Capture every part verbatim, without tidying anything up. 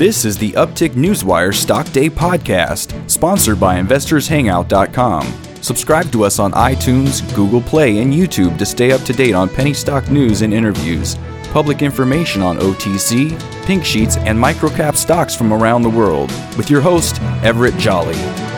This is the Uptick Newswire Stock Day podcast, sponsored by investors hangout dot com. Subscribe to us on iTunes, Google Play, and YouTube to stay up to date on penny stock news and interviews, public information on O T C, pink sheets, and microcap stocks from around the world, with your host, Everett Jolly.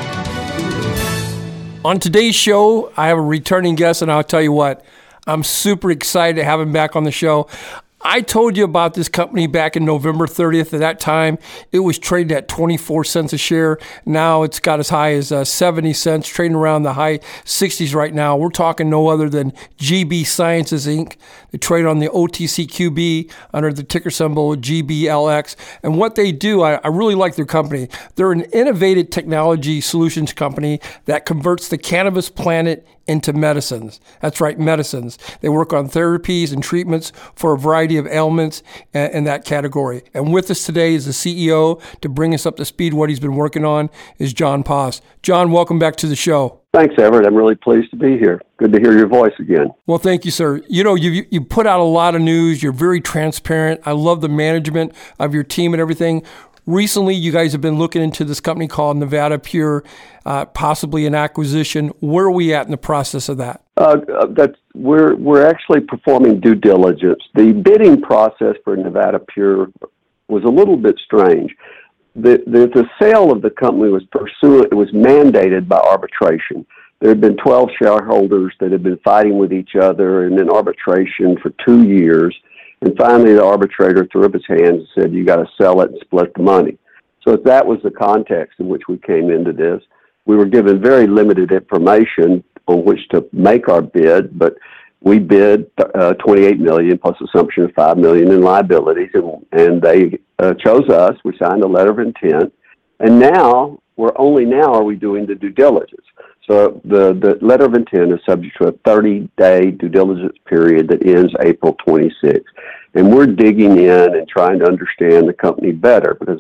On today's show, I have a returning guest, and I'll tell you what, I'm super excited to have him back on the show. I told you about this company back in November thirtieth. At that time, it was traded at twenty-four cents a share. Now it's got as high as uh, seventy cents, trading around the high sixties right now. We're talking no other than G B Sciences, Incorporated. They trade on the O T C Q B under the ticker symbol G B L X. And what they do, I, I really like their company. They're an innovative technology solutions company that converts the cannabis plant into medicines. That's right, medicines. They work on therapies and treatments for a variety of ailments in that category. And with us today is the C E O to bring us up to speed what he's been working on is John Poss. John, welcome back to the show. Thanks, Everett. I'm really pleased to be here. Good to hear your voice again. Well, thank you, sir. You know, you you put out a lot of news. You're very transparent. I love the management of your team and everything. Recently, you guys have been looking into this company called Nevada Pure, uh, possibly an acquisition. Where are we at in the process of that? Uh, that's, we're we're actually performing due diligence. The bidding process for Nevada Pure was a little bit strange. The, the the sale of the company was pursuant. It was mandated by arbitration. There had been twelve shareholders that had been fighting with each other and in arbitration for two years. And finally, the arbitrator threw up his hands and said, you got to sell it and split the money. So that was the context in which we came into this. We were given very limited information on which to make our bid, but we bid uh, twenty-eight million dollars plus assumption of five million dollars in liabilities, and, and they uh, chose us. We signed a letter of intent, and now, we're only now are we doing the due diligence. So the, the letter of intent is subject to a thirty-day due diligence period that ends April twenty-sixth. And we're digging in and trying to understand the company better because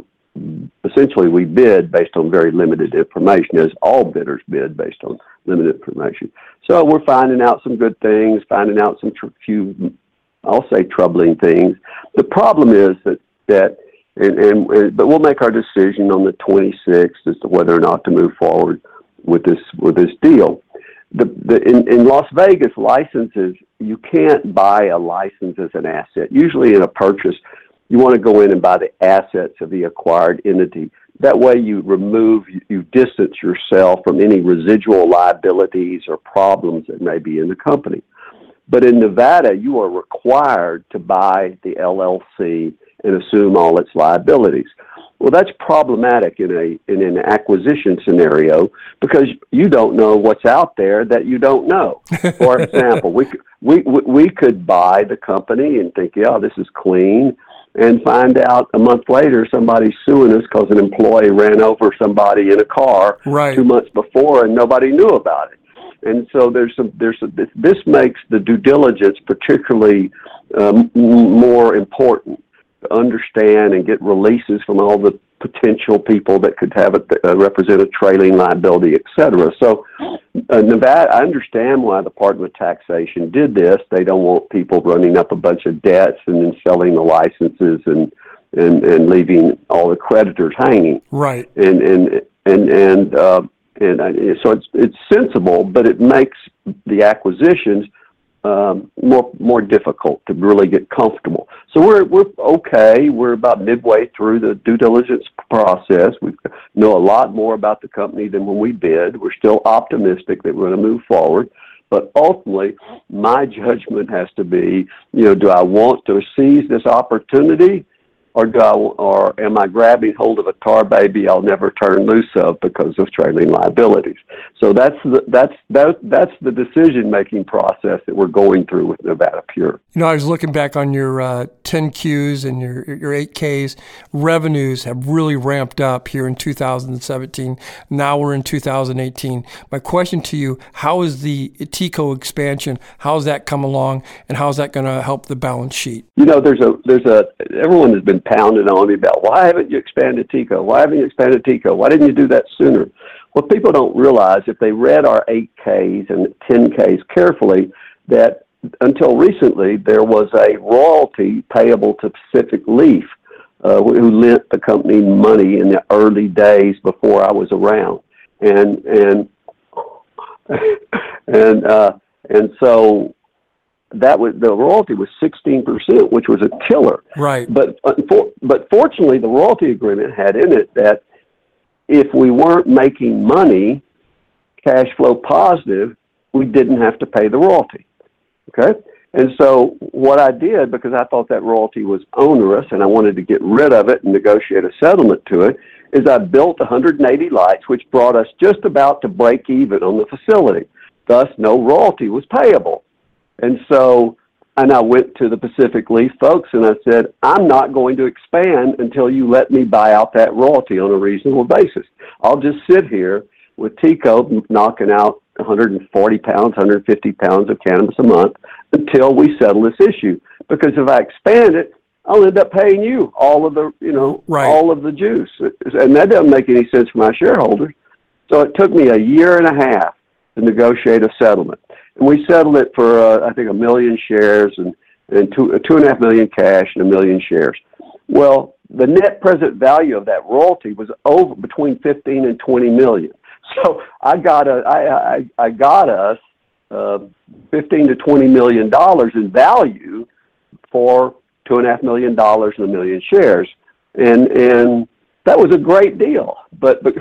essentially we bid based on very limited information, as all bidders bid based on limited information. So we're finding out some good things, finding out some tr- few, I'll say, troubling things. The problem is that, that and, and, and but we'll make our decision on the twenty-sixth as to whether or not to move forward with this with this deal. The, the in, in Las Vegas, licenses, you can't buy a license as an asset. Usually in a purchase, you want to go in and buy the assets of the acquired entity. That way you remove, you, you distance yourself from any residual liabilities or problems that may be in the company. But in Nevada, you are required to buy the L L C and assume all its liabilities. Well, that's problematic in a in an acquisition scenario because you don't know what's out there that you don't know. For example, we we we could buy the company and think, yeah, this is clean, and find out a month later somebody's suing us because an employee ran over somebody in a car right. two months before and nobody knew about it. And so there's some there's some, this, this makes the due diligence particularly um, more important. Understand and get releases from all the potential people that could have it uh, represent a trailing liability, et cetera. So uh, Nevada, I understand why the Department of Taxation did this. They don't want people running up a bunch of debts and then selling the licenses and and, and leaving all the creditors hanging. Right. And and and and uh, and uh, so it's it's sensible, but it makes the acquisitions Um, more more difficult to really get comfortable. So we're we're okay. We're about midway through the due diligence process. We know a lot more about the company than when we bid. We're still optimistic that we're going to move forward. But ultimately, my judgment has to be, you know, do I want to seize this opportunity, or do I, or am I grabbing hold of a tar baby I'll never turn loose of because of trailing liabilities? So that's the, that's that, that's the decision-making process that we're going through with Nevada Pure. You know, I was looking back on your uh, ten Qs and your your eight Ks. Revenues have really ramped up here in two thousand seventeen. Now we're in two thousand eighteen. My question to you, how is the TECO expansion, how's that come along, and how's that going to help the balance sheet? You know, there's a, there's a, everyone has been pounding on me about, why haven't you expanded TECO? Why haven't you expanded TECO? Why didn't you do that sooner? What people don't realize, if they read our eight Ks and ten Ks carefully, that until recently there was a royalty payable to Pacific Leaf uh, who lent the company money in the early days before I was around, and and and uh, and so that was the royalty was sixteen percent, which was a killer. Right. But but fortunately, the royalty agreement had in it that if we weren't making money, cash flow positive, we didn't have to pay the royalty. Okay? And so what I did, because I thought that royalty was onerous and I wanted to get rid of it and negotiate a settlement to it, is I built one hundred eighty lights, which brought us just about to break even on the facility. Thus, no royalty was payable. And so, and I went to the Pacific Leaf folks and I said, I'm not going to expand until you let me buy out that royalty on a reasonable basis. I'll just sit here with TECO knocking out one hundred forty pounds, one hundred fifty pounds of cannabis a month until we settle this issue. Because if I expand it, I'll end up paying you all of the, you know, right. all of the juice. And that doesn't make any sense for my shareholders. So it took me a year and a half to negotiate a settlement. And we settled it for, uh, I think, a million shares and, and two, uh, two and a half million cash and a million shares. Well, the net present value of that royalty was over between fifteen and twenty million. So I got a, I, I, I got us uh, fifteen to twenty million dollars in value for two and a half million dollars and a million shares, and and that was a great deal. But, but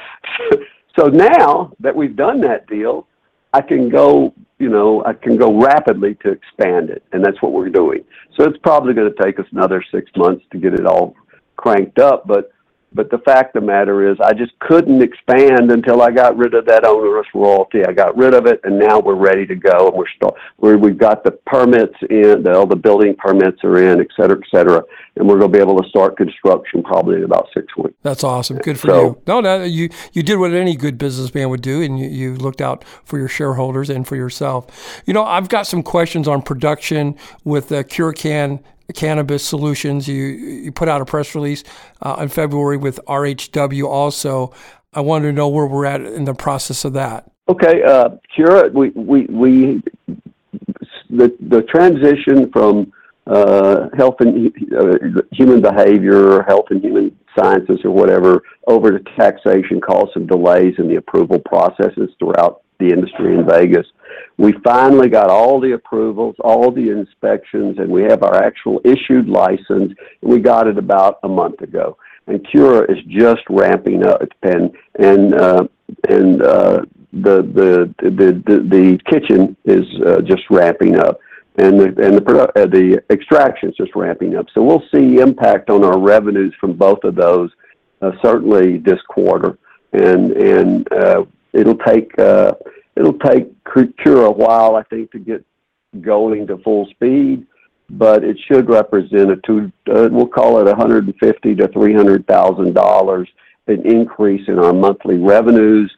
so now that we've done that deal, I can go, you know, I can go rapidly to expand it, and that's what we're doing. So it's probably going to take us another six months to get it all cranked up, but but the fact of the matter is I just couldn't expand until I got rid of that onerous royalty. I got rid of it, and now we're ready to go, and we're start, we're, we've got the permits in, the, all the building permits are in, et cetera, et cetera, and we're going to be able to start construction probably in about six weeks. That's awesome. Good for so, you. No, no, you you did what any good businessman would do, and you, you looked out for your shareholders and for yourself. You know, I've got some questions on production with uh, CuraCan Cannabis Solutions. You you put out a press release uh, in February with R H W also. I wanted to know where we're at in the process of that. Okay, uh, Cura, we, we, we, the, the transition from uh, health and uh, human behavior, health and human sciences or whatever, over to taxation caused some delays in the approval processes throughout the industry in Vegas. We finally got all the approvals, all the inspections, and we have our actual issued license, and we got it about a month ago. And Cura is just ramping up, and and uh, and uh, the, the the the the kitchen is uh, just ramping up, and the and the produ- uh, the extraction is just ramping up. So we'll see impact on our revenues from both of those uh, certainly this quarter, and and uh, it'll take. Uh, It'll take Cura a while, I think, to get going to full speed, but it should represent a two. Uh, we'll call it one hundred fifty to three hundred thousand dollars an increase in our monthly revenues,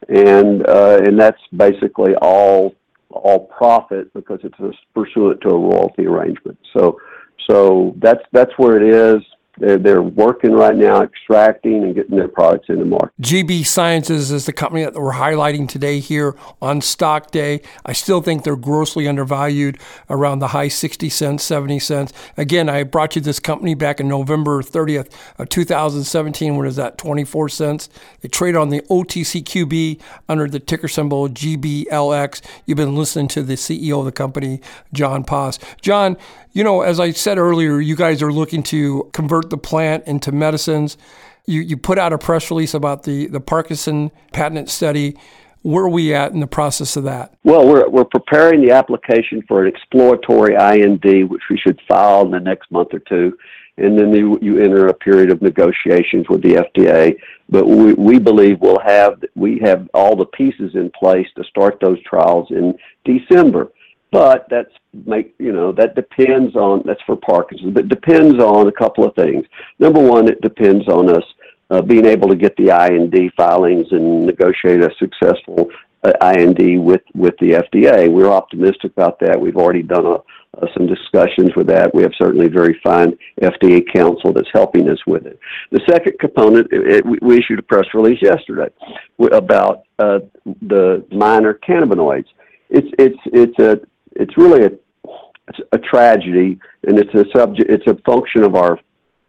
and uh, and that's basically all all profit because it's a, pursuant to a royalty arrangement. So so that's that's where it is. They're, they're working right now, extracting and getting their products in the market. G B Sciences is the company that we're highlighting today here on Stock Day. I still think they're grossly undervalued, around the high sixty cents, seventy cents. Again, I brought you this company back in November thirtieth of two thousand seventeen. When is that? twenty-four cents. They trade on the O T C Q B under the ticker symbol G B L X. You've been listening to the C E O of the company, John Paz. John, you know, as I said earlier, you guys are looking to convert the plant into medicines. You you put out a press release about the, the Parkinson patent study. Where are we at in the process of that? Well, we're we're preparing the application for an exploratory I N D, which we should file in the next month or two. And then you, you enter a period of negotiations with the F D A. But we, we believe we'll have we have all the pieces in place to start those trials in December. But that's make you know that depends on that's for Parkinson's, but depends on a couple of things. Number one, it depends on us uh, being able to get the I N D filings and negotiate a successful uh, I N D with with the F D A. We're optimistic about that. We've already done a, uh, some discussions with that. We have certainly very fine F D A counsel that's helping us with it. The second component, it, it, we, we issued a press release yesterday about uh, the minor cannabinoids. It's it's it's a It's really a, a tragedy, and it's a subject. It's a function of our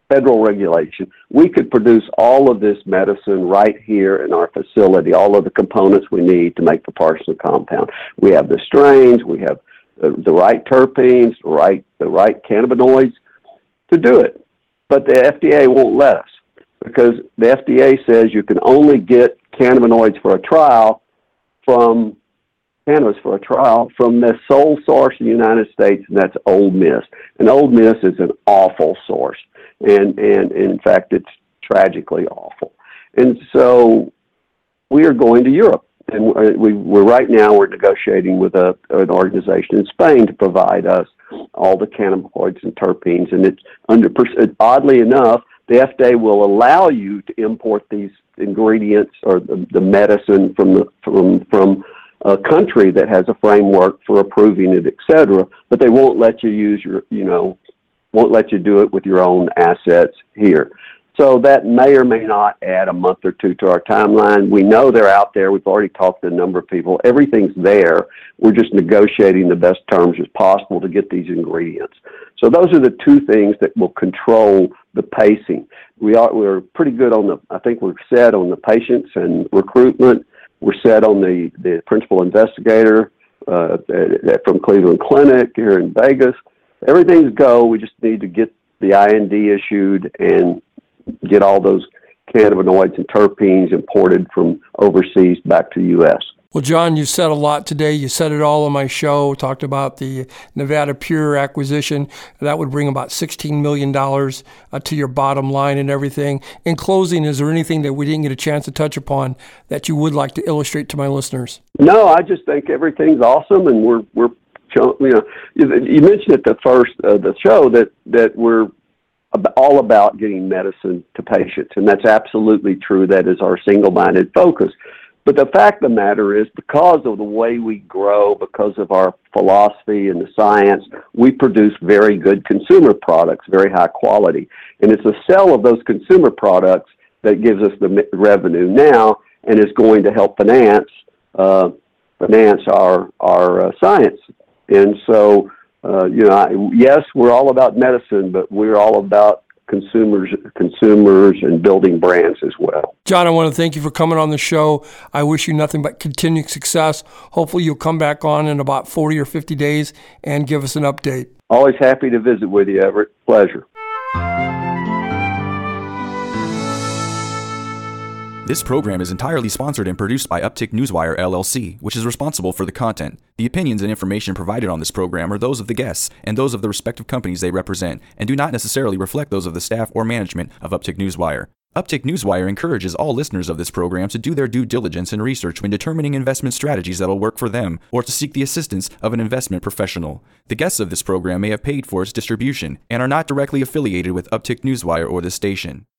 federal regulation. We could produce all of this medicine right here in our facility, all of the components we need to make the Parkinson compound. We have the strains, we have the, the right terpenes, the right, the right cannabinoids to do it. But the F D A won't let us because the F D A says you can only get cannabinoids for a trial from cannabis for a trial from the sole source in the United States, and that's Ole Miss. And Ole Miss is an awful source, and, and, and in fact, it's tragically awful. And so we are going to Europe, and we, we're right now we're negotiating with a, an organization in Spain to provide us all the cannabinoids and terpenes, and it's under oddly enough, the F D A will allow you to import these ingredients or the, the medicine from the from from a country that has a framework for approving it, et cetera, but they won't let you use your, you know, won't let you do it with your own assets here. So that may or may not add a month or two to our timeline. We know they're out there. We've already talked to a number of people. Everything's there. We're just negotiating the best terms as possible to get these ingredients. So those are the two things that will control the pacing. We are, we're pretty good on the, I think we're set on the patients and recruitment. We're set on the, the principal investigator uh, from Cleveland Clinic here in Vegas. Everything's go. We just need to get the I N D issued and get all those cannabinoids and terpenes imported from overseas back to the U S. Well, John, you said a lot today. You said it all on my show, talked about the Nevada Pure acquisition. That would bring about sixteen million dollars uh, to your bottom line and everything. In closing, is there anything that we didn't get a chance to touch upon that you would like to illustrate to my listeners? No, I just think everything's awesome, and we're, we're you know, you mentioned at the first of the show that, that we're all about getting medicine to patients, and that's absolutely true. That is our single-minded focus. But the fact of the matter is, because of the way we grow, because of our philosophy and the science, we produce very good consumer products, very high quality. And it's the sale of those consumer products that gives us the revenue now and is going to help finance uh, finance our our uh, science. And so, uh, you know, I, yes, we're all about medicine, but we're all about consumers consumers and building brands as well. John, I want to thank you for coming on the show. I wish you nothing but continued success. Hopefully you'll come back on in about forty or fifty days and give us an update. Always happy to visit with you, Everett. Pleasure. This program is entirely sponsored and produced by Uptick Newswire, L L C, which is responsible for the content. The opinions and information provided on this program are those of the guests and those of the respective companies they represent, and do not necessarily reflect those of the staff or management of Uptick Newswire. Uptick Newswire encourages all listeners of this program to do their due diligence and research when determining investment strategies that will work for them, or to seek the assistance of an investment professional. The guests of this program may have paid for its distribution and are not directly affiliated with Uptick Newswire or this station.